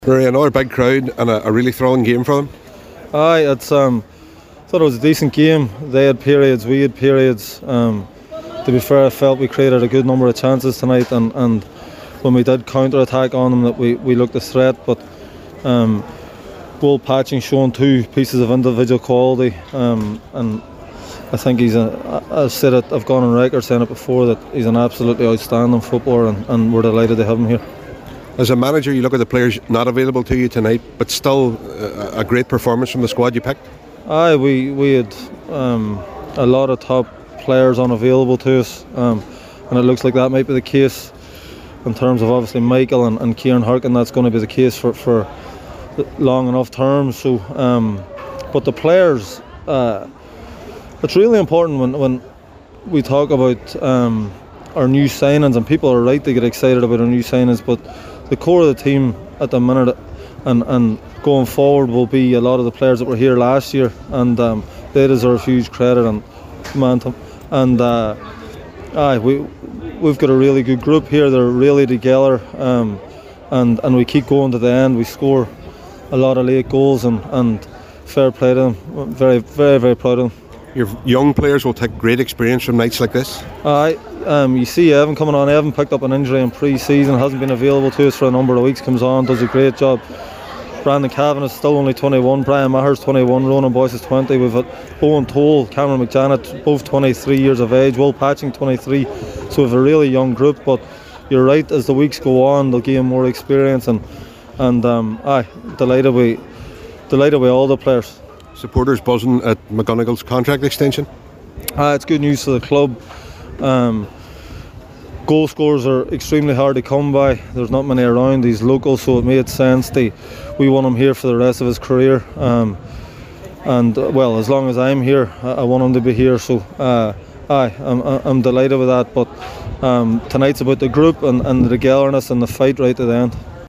Rory, another big crowd and a really thrilling game for them. Aye, it's thought it was a decent game. They had periods, we had periods. To be fair, I felt we created a good number of chances tonight, and when we did counter-attack on them, that we looked a threat. But Will Patching showing two pieces of individual quality, and I think he's I've said it, I've gone on record saying it before, that he's an absolutely outstanding footballer, and we're delighted to have him here. As a manager, you look at the players not available to you tonight, but still a great performance from the squad you picked. Aye, we had a lot of top players unavailable to us, and it looks like that might be the case in terms of obviously Michael and Kieran Harkin. That's going to be the case for long enough terms. So, but the players, it's really important when we talk about our new signings, and people are right to get excited about our new signings, but the core of the team at the minute and going forward will be a lot of the players that were here last year, and they deserve huge credit and momentum. And we've got a really good group here. They're really together, and we keep going to the end. We score a lot of late goals, and fair play to them. Very, very, very proud of them. Your young players will take great experience from nights like this. You see Evan coming on. Evan picked up an injury in pre-season, hasn't been available to us for a number of weeks, comes on, does a great job. Brandon Cavan is still only 21, Brian Maher's 21, Ronan Boyce is 20. We've got Owen Toll, Cameron McJanet, both 23 years of age, Will Patching 23. So we have a really young group, but you're right, as the weeks go on they'll gain more experience, and delighted with all the players. Supporters buzzing at McGonagall's contract extension. It's good news for the club. Goal scorers are extremely hard to come by. There's not many around. He's local, so it made sense. We want him here for the rest of his career. Well, as long as I'm here, I want him to be here. So, I'm delighted with that. But tonight's about the group and the togetherness and the fight right to the end.